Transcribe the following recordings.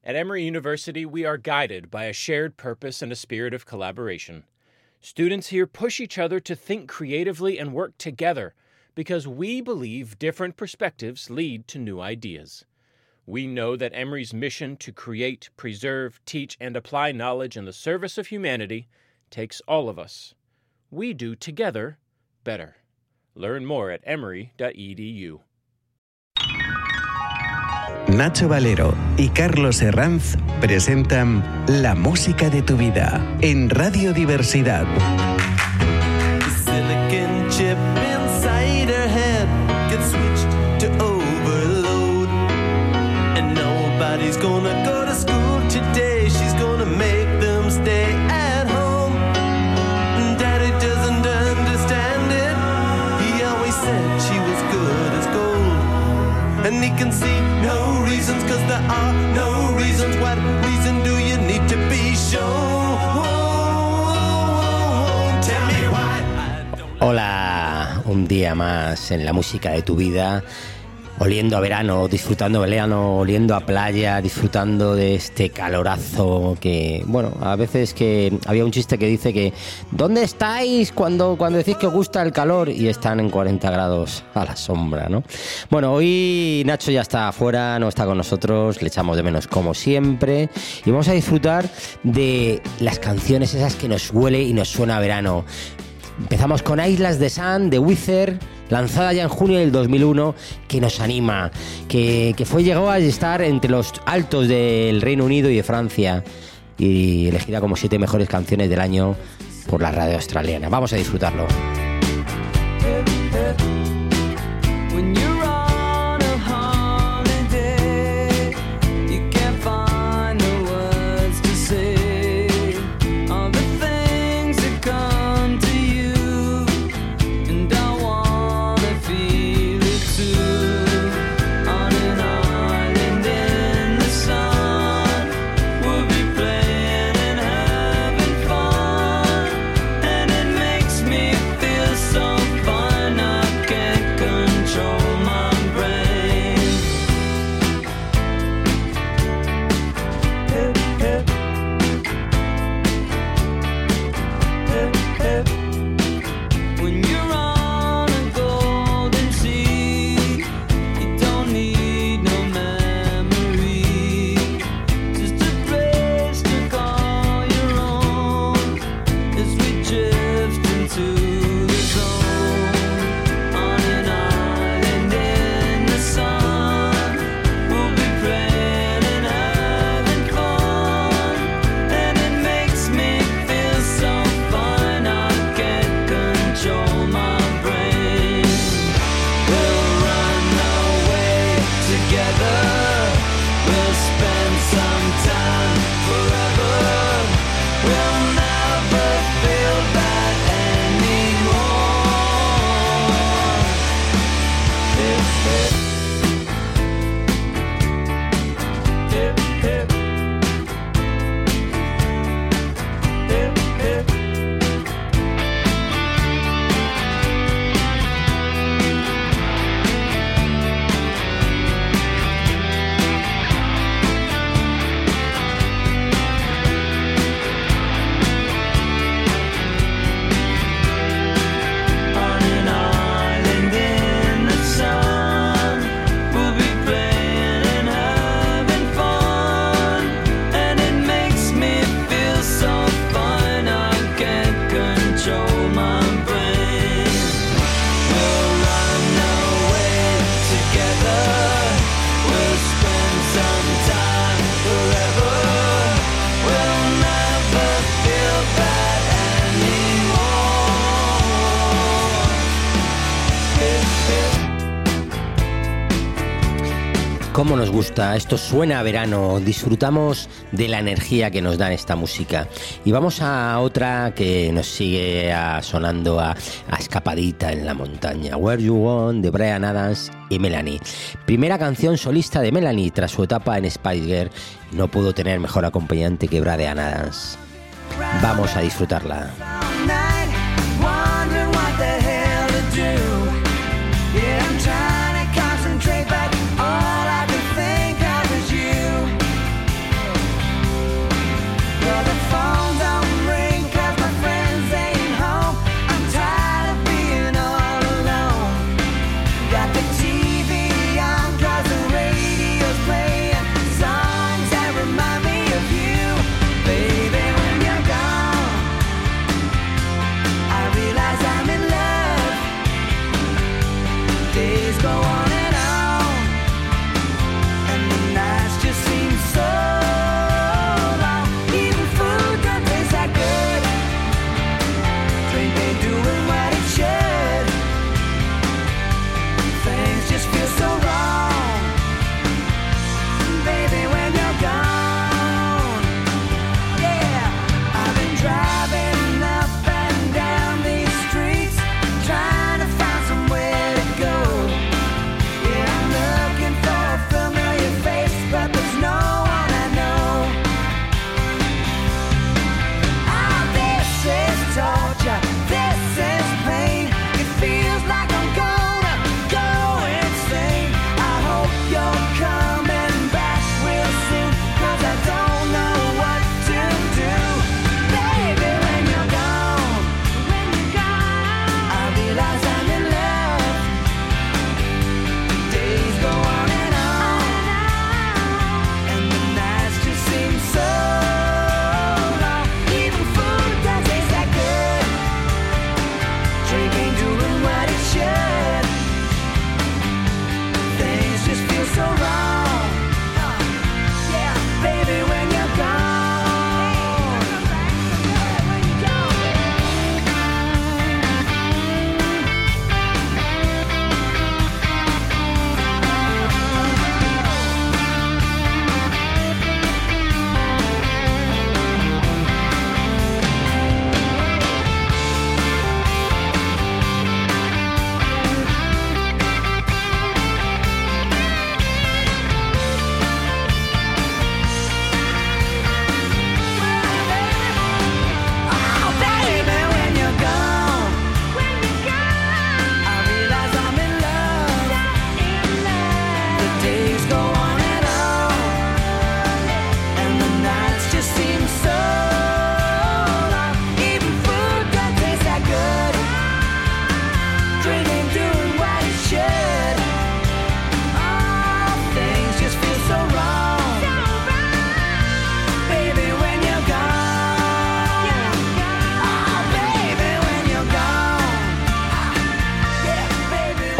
At Emory University, we are guided by a shared purpose and a spirit of collaboration. Students here push each other to think creatively and work together because we believe different perspectives lead to new ideas. We know that Emory's mission to create, preserve, teach, and apply knowledge in the service of humanity takes all of us. We do together better. Learn more at emory.edu. Nacho Valero y Carlos Herranz presentan La música de tu vida en Radio Diversidad. Silicon chip inside her head gets switched to overload, and nobody's gonna go to school today. She's gonna make them stay at home. Daddy doesn't understand it. He always said she was good as gold, and he can see no reasons, 'cause there are no reasons. What reason do you need to be shown? Tell me why. Hola, un día más en La música de tu vida, oliendo a verano, disfrutando verano, oliendo a playa, disfrutando de este calorazo que, bueno, a veces que había un chiste que dice que ¿dónde estáis cuando decís que os gusta el calor? Y están en 40 grados a la sombra, ¿no? Bueno, hoy Nacho ya está afuera, no está con nosotros, le echamos de menos como siempre y vamos a disfrutar de las canciones esas que nos huele y nos suena a verano. Empezamos con Islas de Sun, de Weezer, lanzada ya en junio del 2001, que nos anima, que llegó a estar entre los altos del Reino Unido y de Francia, y elegida como 7 mejores canciones del año por la radio australiana. Vamos a disfrutarlo. Cómo nos gusta, esto suena a verano, disfrutamos de la energía que nos da esta música. Y vamos a otra que nos sigue sonando a escapadita en la montaña. Where You Want, de Bryan Adams y Melanie. Primera canción solista de Melanie tras su etapa en Spice Girl. No pudo tener mejor acompañante que Bryan Adams. Vamos a disfrutarla.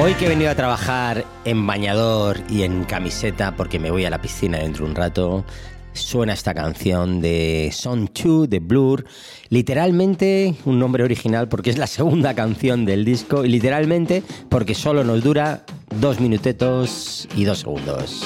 Hoy que he venido a trabajar en bañador y en camiseta porque me voy a la piscina dentro de un rato, suena esta canción de Song 2 de Blur, literalmente un nombre original porque es la segunda canción del disco y literalmente porque solo nos dura 2 minutetos y 2 segundos.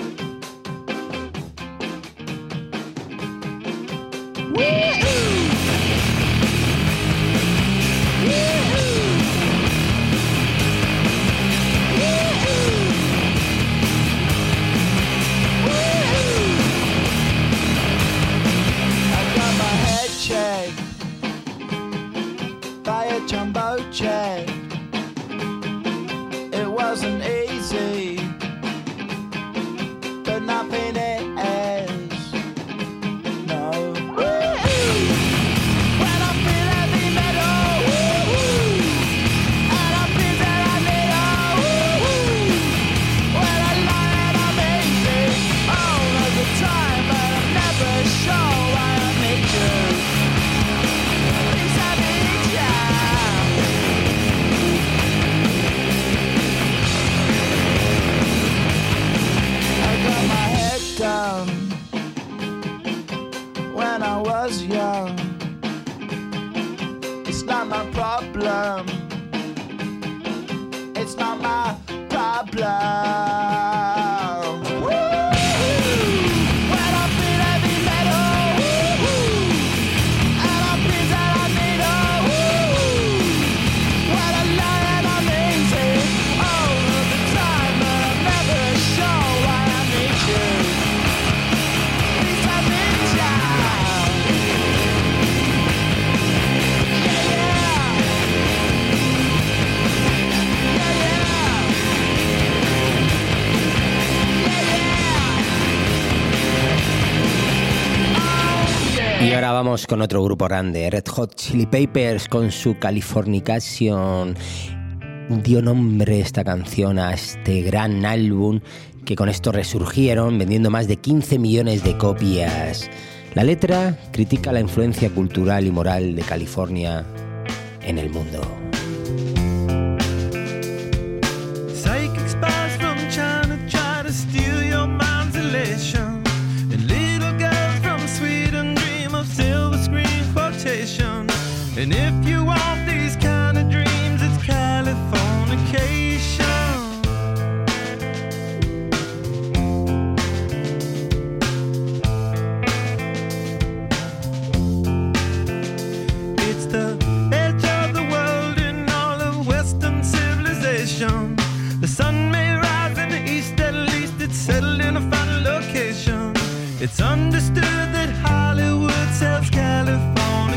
Y ahora vamos con otro grupo grande, Red Hot Chili Peppers, con su Californication. Dio nombre esta canción a este gran álbum que con esto resurgieron vendiendo más de 15 millones de copias. La letra critica la influencia cultural y moral de California en el mundo. Psychic spies from China try to steal your mind's elation, and little girls from Sweden dream of silver screen quotation. And if you want these kind of dreams, it's Californication. It's the edge of the world in all of Western civilization. The sun may rise in the east, at least it's settled in a final location. It's understood that Hollywood sells Californication.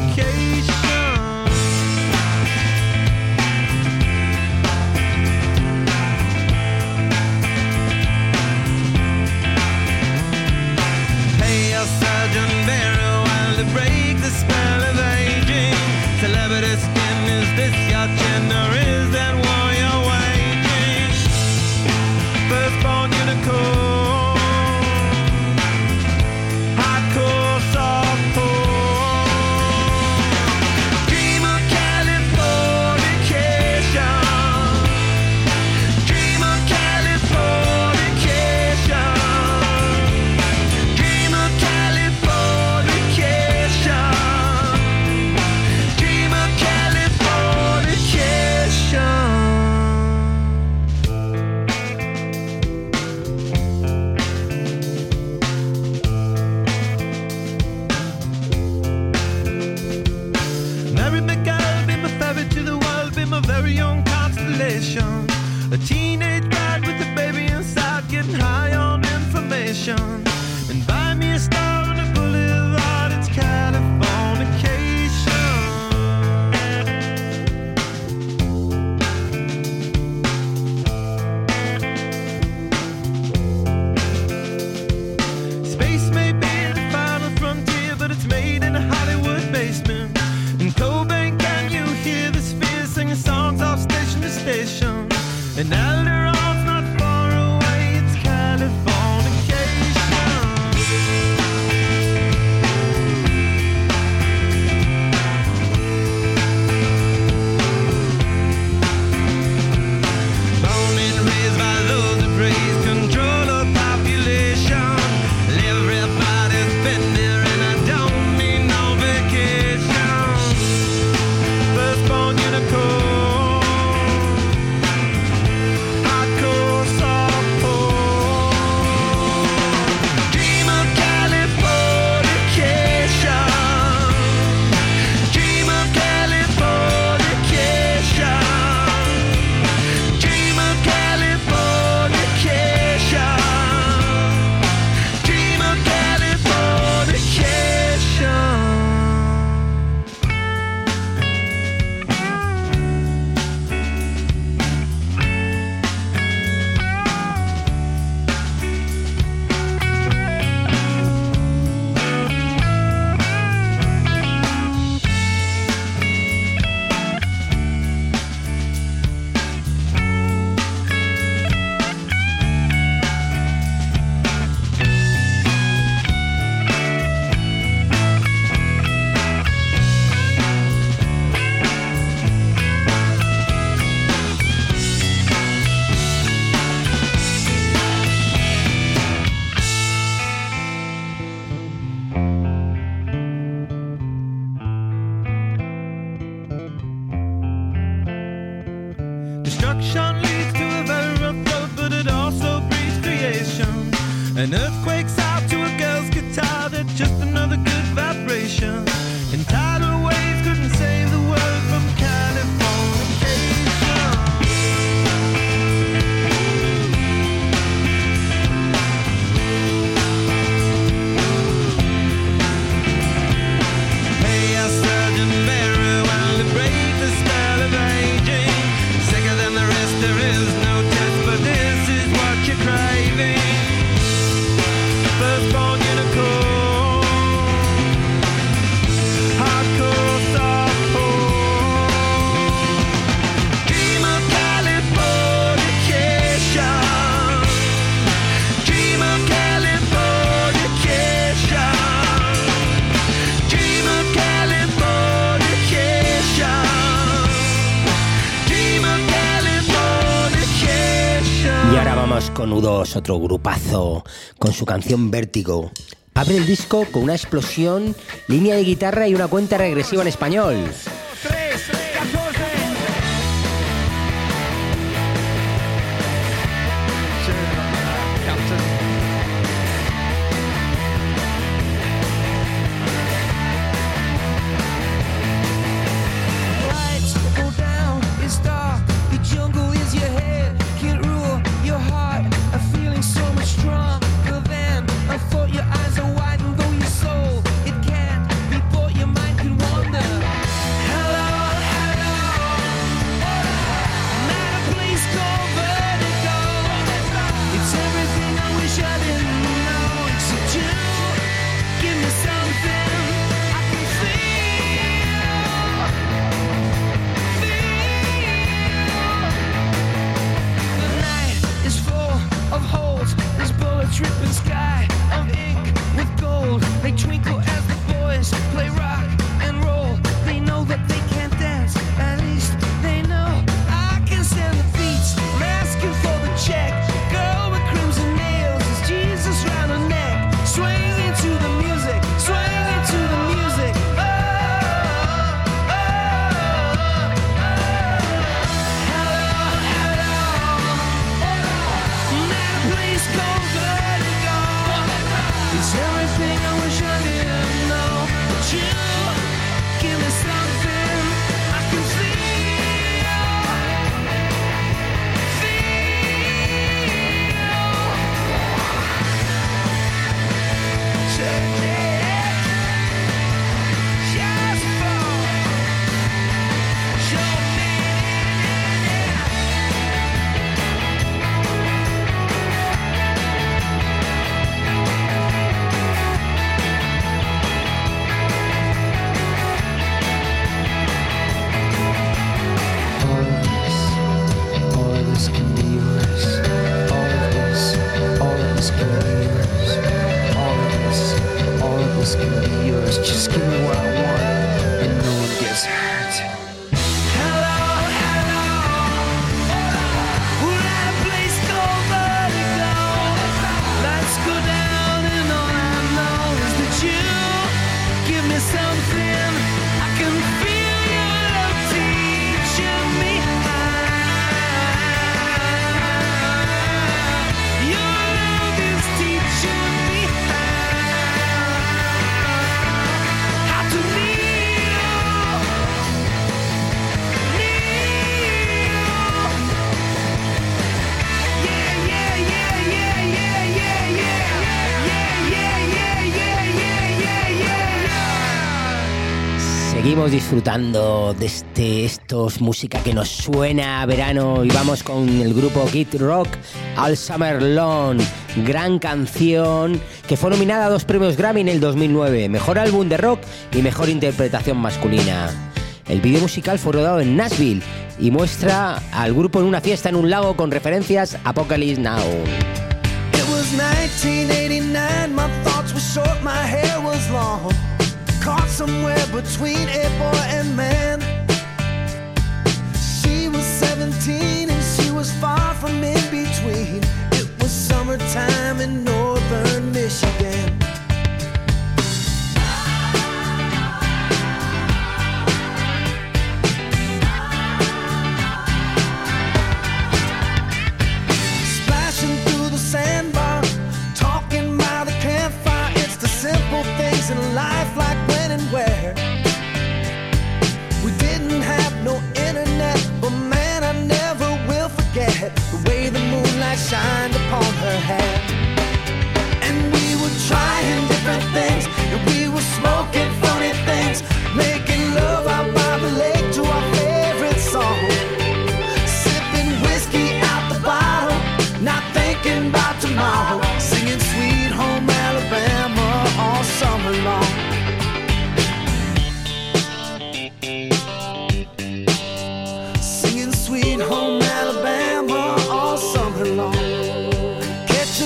Pay your surgeon very well to break the spell of aging. Celebrity skin, is this your gender? Is that war you're waging? Firstborn unicorn, hardcore, softcore. Disconudos, otro grupazo, con su canción Vértigo. Abre el disco con una explosión, línea de guitarra y una cuenta regresiva en español. 3, 14. Lights go down, it's dark, the jungle is your head, can't rule your heart, a feeling so much stronger than I thought. Your eyes are wide and though your soul, it can't be bought, your mind can wander. Hello, hello, I'm at a place called Vertigo. It's everything I wish I didn't know, except you give me something I can feel. The night is full of holes, this bullet-dripping sky of ink with gold. They twinkle as the boys play rock and roll. They know that they can't dance, at least they know I can stand the beats. I'm asking for the check. Girl with crimson nails, is Jesus round her neck? Swing into the music, swing into the music. Oh, oh, oh, hello, hello. I'm at a place called Vertigo. It's everything I wish I didn't know, but you give me something I can feel. Check it. Just for show me. All of this can be yours. All of this can be yours. All of this can be yours. Just give me what I want, and no one gets hurt. Hello, hello. We're at a place called Vertigo. Lights go down and all I know is that you give me something I can feel. Your love teaching me how. Your love is teaching me how to kneel. Seguimos disfrutando de estos música que nos suena a verano y vamos con el grupo Kid Rock, All Summer Long, gran canción que fue nominada a 2 premios Grammy en el 2009, Mejor Álbum de Rock y Mejor Interpretación Masculina. El vídeo musical fue rodado en Nashville y muestra al grupo en una fiesta en un lago con referencias a Apocalypse Now. It was 1989, my thoughts were short, my hair was long. Caught somewhere between a boy and man. She was 17 and she was far from in between. It was summertime in northern Michigan. Splashing through the sandbar, talking by the campfire. It's the simple things in life, like when and where. We didn't have no internet, but man, I never will forget the way the moonlight shined upon her hair. And we were trying different things, and we were smoking funny things, making love out by the lake to our favorite song. Sipping whiskey out the bottle, not thinking about tomorrow, singing Sweet Home Alabama all summer long. Singing Sweet Home Alabama all summer long. Catch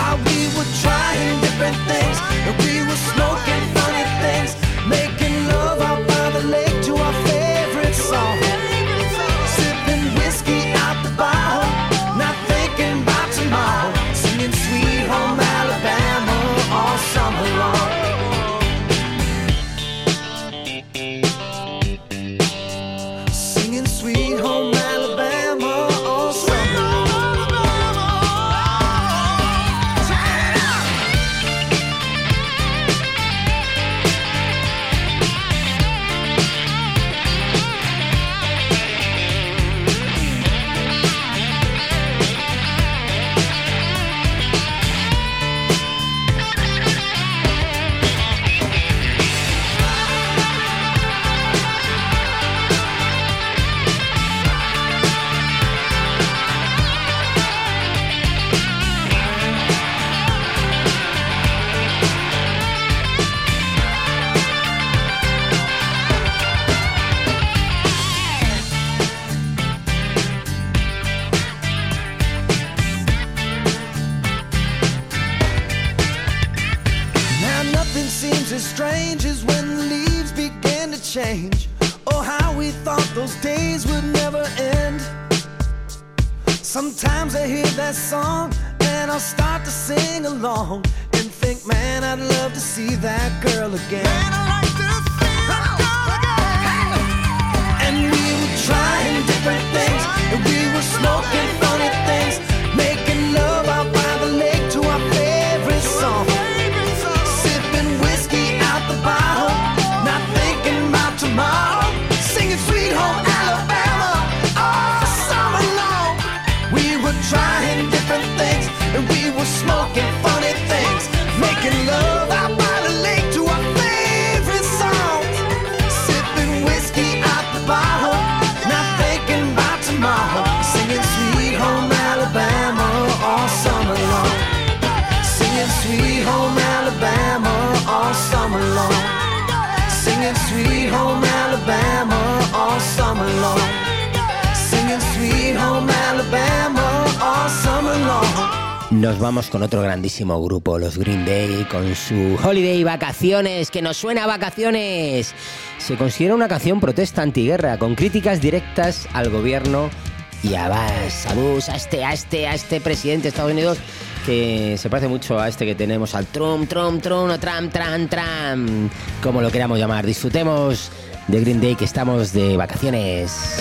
while we were trying different things, and we were smoking funny things, making love out by the lake to our favorite song, sipping whiskey out the bottle, not thinking about tomorrow, singing Sweet Home Alabama all summer long. Singing Sweet Home Alabama all summer long. Seems as strange as when the leaves began to change. Oh, how we thought those days would never end. Sometimes I hear that song and I'll start to sing along and think, man, I'd love to see that girl again. Man, I'd like to see that girl again. And we were trying different things, and we were smoking funny things, making love out by the lake to our favorite song, bottle, not thinking about tomorrow, singing Sweet Home Alabama all summer long. We were trying different things, and we were smoking funny things, making love out by the lake to our favorite songs, sipping whiskey out the bottle, not thinking about tomorrow, singing Sweet Home Alabama all summer long. Singing Sweet Home Alabama all summer long. Singing Sweet Home Alabama all summer long. Singing Sweet Home Alabama all summer long. Nos vamos con otro grandísimo grupo, los Green Day, con su Holiday, Vacaciones, que nos suena a vacaciones. Se considera una canción protesta antiguerra, con críticas directas al gobierno y a Bush, a este presidente de Estados Unidos, que se parece mucho a este que tenemos, al Trump, o Trump, como lo queramos llamar. Disfrutemos de Green Day, que estamos de vacaciones.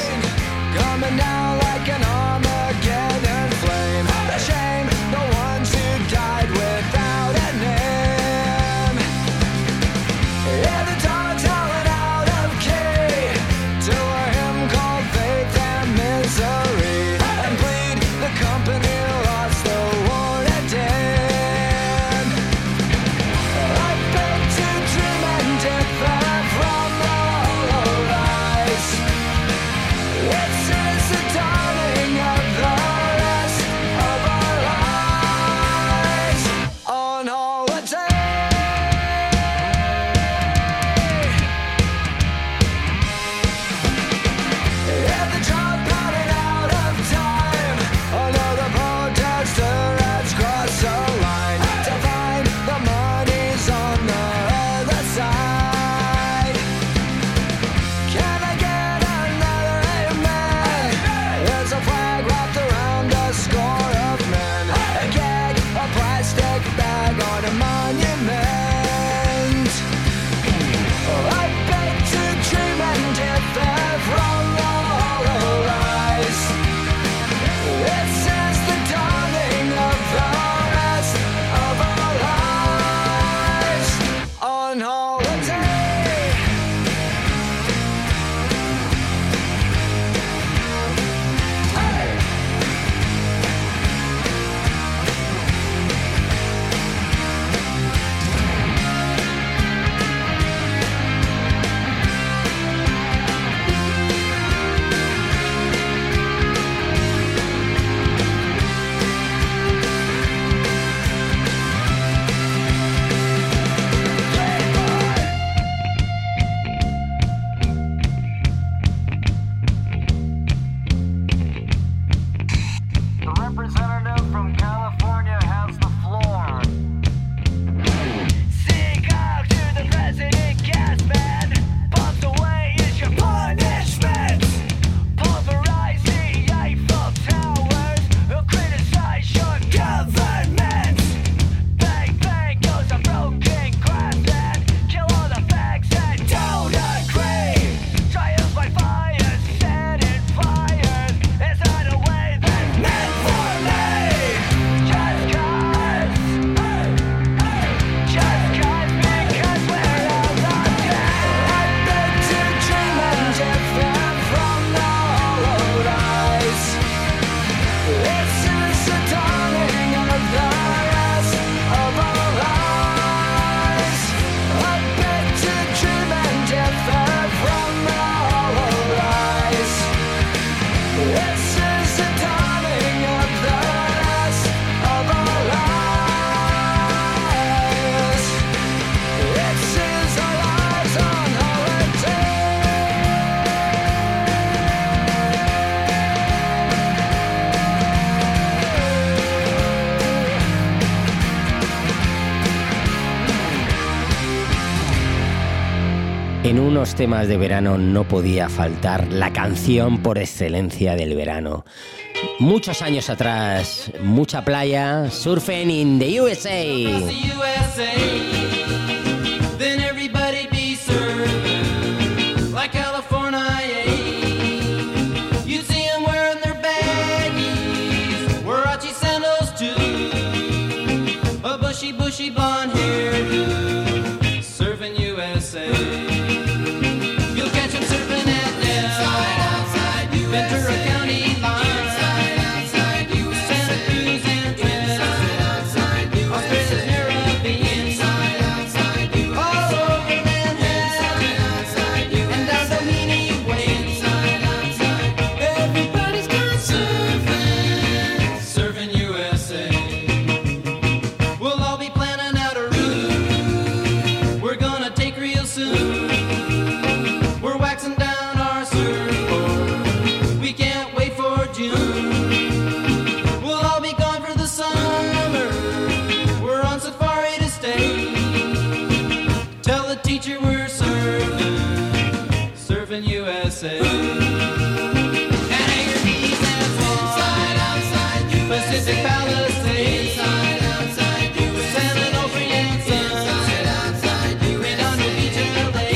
En unos temas de verano no podía faltar la canción por excelencia del verano. Muchos años atrás, mucha playa, surfing in the USA. Bushy blonde hairdo, surfing USA. You'll catch him surfing at Del, Ventura County line, Santa Cruz and Trent, Australia's Caribbean, all over Manhattan, and down Doheny Way. Everybody's gone surfing, surfing USA. We're waxing down our surfboard. We can't wait for June. We'll all be gone for the summer. We're on safari to stay. Tell the teacher we're surfing, surfing USA. And Anchor Keys and Swan, Pacific Palisades, San Onofre and Sun, Redondo Beach and LA.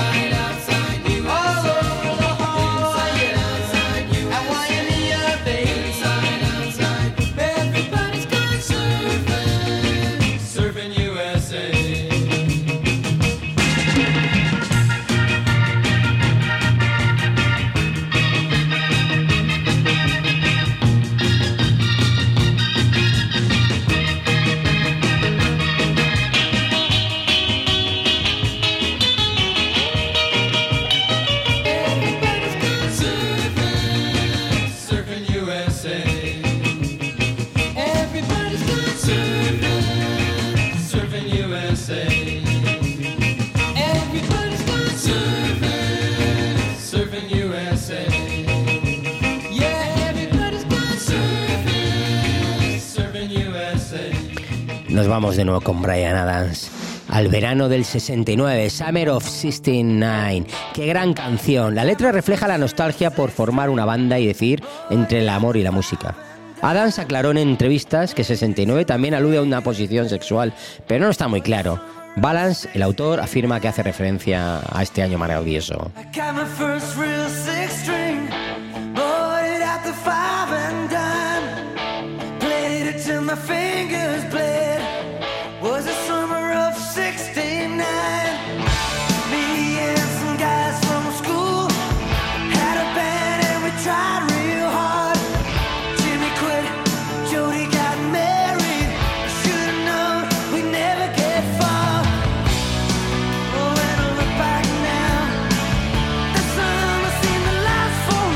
Nos vamos de nuevo con Bryan Adams al verano del 69, Summer of 69. ¡Qué gran canción! La letra refleja la nostalgia por formar una banda y decidir entre el amor y la música. Adams aclaró en entrevistas que 69 también alude a una posición sexual, pero no está muy claro. Balance, el autor, afirma que hace referencia a este año maravilloso. For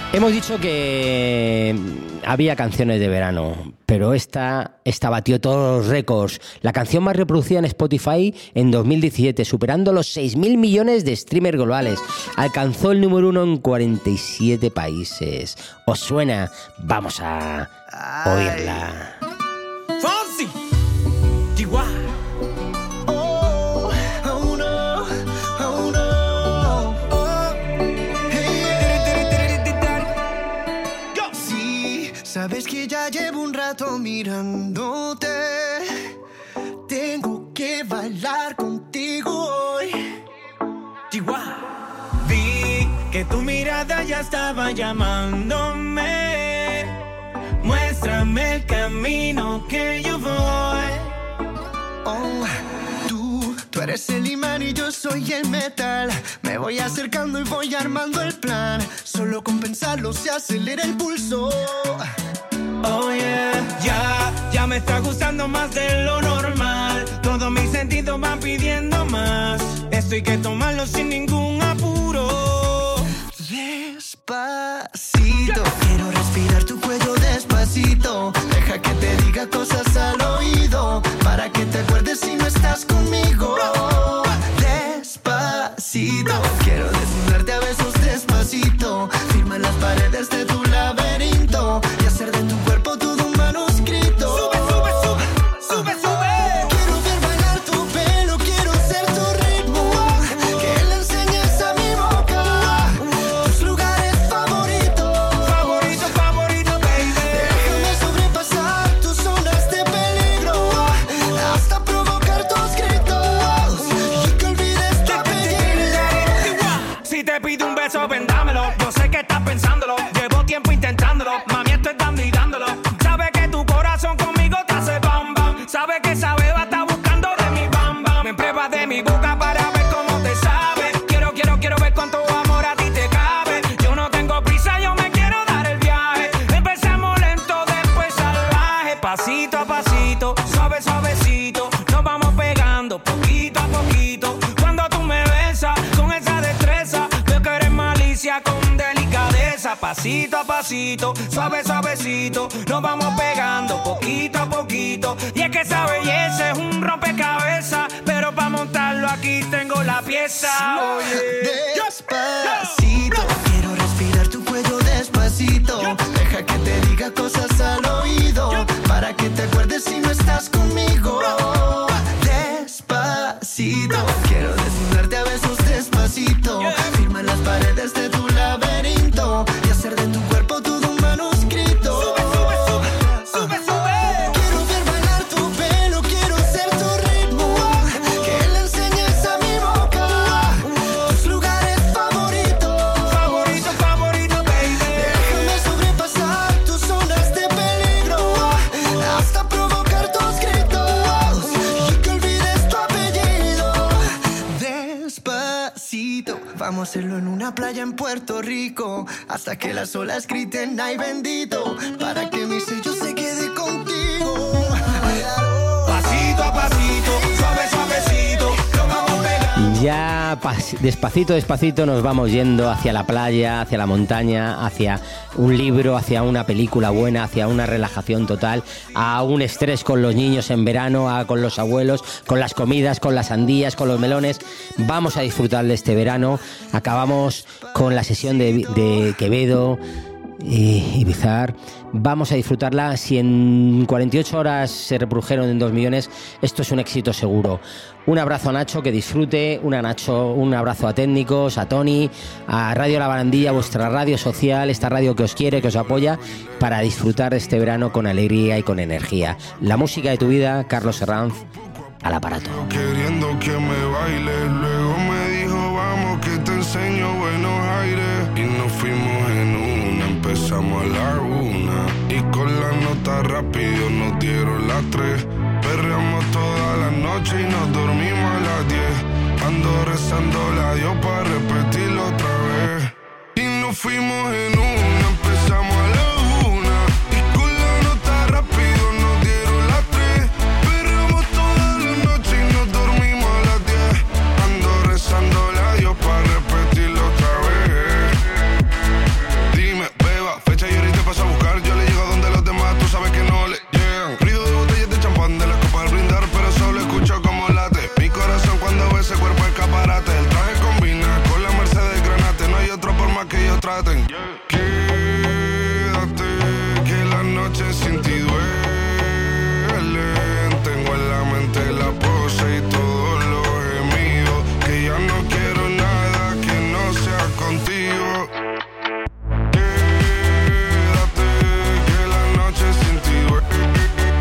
Hemos dicho que había canciones de verano, pero esta batió todos los récords. La canción más reproducida en Spotify en 2017, superando los 6.000 millones de streamers globales. Alcanzó el número 1 en 47 países. ¿Os suena? Vamos a oírla. Fonsi, Chihuahua. Oh, oh no, oh no. Oh, hey. Sí, sabes que ya llevo un rato mirándote. Tengo que bailar contigo hoy. Chihuahua. Vi que tu mirada ya estaba llamándome. Muéstrame el camino que yo voy. Oh, tú eres el imán y yo soy el metal. Me voy acercando y voy armando el plan. Solo con pensarlo se acelera el pulso. Oh yeah, ya me está gustando más de lo normal. Todos mis sentidos van pidiendo más. Esto hay que tomarlo sin ningún apuro. Despacito, quiero respirar tu cuello despacito. Deja que te diga cosas al oído, para que te acuerdes si no estás conmigo. Despacito, quiero desnudarte a besos despacito. Firma las paredes de tu laberinto y hacer de tu cuerpo todo un manuscrito. Sube, sube, sube, sube, sube. Quiero ver bailar tu pelo, quiero ser tu ritmo. Que le enseñes a mi boca tus lugares favoritos. Favorito, favorito, baby. Déjame sobrepasar tus zonas de peligro hasta provocar tus gritos y que olvides tu apellido. Si te pido un beso, vendámelo. Yo sé que estás pensándolo. Llevo tiempo intentándolo. Mami, estoy dando y dándolo. Sabe que tu corazón conmigo te hace bam bam. Sabe que esa beba está buscando de mi bam bam. Me pruebas de mi boca para ver cómo te sabe. Quiero ver cuánto amor a ti te cabe. Yo no tengo prisa, yo me quiero dar el viaje. Empezamos lento, después salvaje. Pasito a pasito, suave, suavecito. Nos vamos pegando poquito a poquito. Cuando tú me besas con esa destreza, veo que eres malicia con delicadeza. Pasito a pasito, suave, suavecito. Nos vamos pegando poquito a poquito. Y es que esa belleza es un rompecabezas, pero para montarlo aquí tengo la pieza. Despacito, quiero respirar tu cuello despacito. Deja que te diga cosas al oído, para que te acuerdes si no estás conmigo. Despacito, quiero desnudarte a besos despacito. Firma las paredes de tu laberinto y hacer de tu cuerpo todo un manuscrito. Sube, sube, sube, sube, sube. Quiero ver bailar tu pelo, quiero ser tu ritmo. Que le enseñes a mi boca tus lugares favoritos. Favorito, favorito, baby. Déjame sobrepasar tus zonas de peligro hasta provocar tus gritos y que olvides tu apellido. Despacito, vamos a hacerlo en una playa en Puerto Rico, hasta que las olas griten ay bendito, para que mi sello se quede contigo. Pasito a pasito, suave, suavecito, lo vamos pegando. Ya despacito, despacito nos vamos yendo hacia la playa, hacia la montaña, hacia un libro, hacia una película buena, hacia una relajación total, a un estrés con los niños en verano, con los abuelos, con las comidas, con las sandías, con los melones. Vamos a disfrutar de este verano. Acabamos con la sesión de Quevedo y Bizarre. Vamos a disfrutarla. Si en 48 horas se reprodujeron en 2 millones, esto es un éxito seguro. Un abrazo a Nacho, que disfrute. Un abrazo a técnicos, a Tony, a Radio La Barandilla, vuestra radio social, esta radio que os quiere, que os apoya, para disfrutar de este verano con alegría y con energía. La música de tu vida, Carlos Herranz, al aparato. Queriendo que me baile, luego me dijo vamos que te enseño buenos aires. Y nos fuimos en una, empezamos a la 1 y con la nota rápido nos dieron las 3. Perreamos toda la noche y nos dormimos a las 10. Ando rezando a Dios para repetirlo otra vez. Y nos fuimos en una, empezamos a la 1 y con la nota rápido nos dieron las 3. Perreamos toda la noche y nos dormimos a las 10. Ando rezando a Dios para repetirlo otra vez. Dime, baten. Quédate, que la noche sin ti duelen. Tengo en la mente la pose y todos los gemidos. Que ya no quiero nada que no sea contigo. Quédate, que la noche sin ti duelen.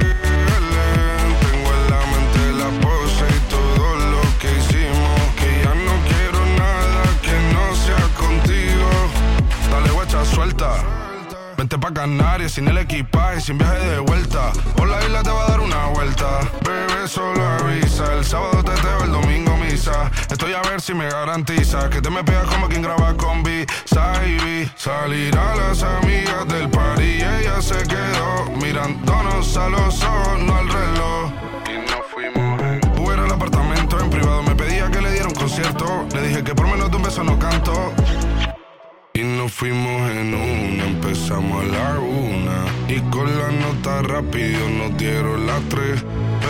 Tengo en la mente la pose y todo lo que hicimos. Que ya no quiero nada que no sea contigo. Dale guacha, suelta. Vente pa' Canarias sin el equipaje, sin viaje de vuelta. Por la isla te va a dar una vuelta. Bebé, solo avisa. El sábado teteo, el domingo misa. Estoy a ver si me garantiza que te me pegas como quien graba con B-Side. Salir a las amigas del party y ella se quedó mirándonos a los ojos, no al reloj. Y nos fuimos Uber al apartamento en privado. Me pedía que le diera un concierto. Le dije que por menos de un beso no canto. Y nos fuimos en una, empezamos a la 1. Y con la nota rápido nos dieron las 3.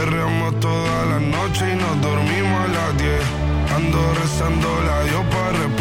Perreamos toda la noche y nos dormimos a las 10. Ando rezando la Dios para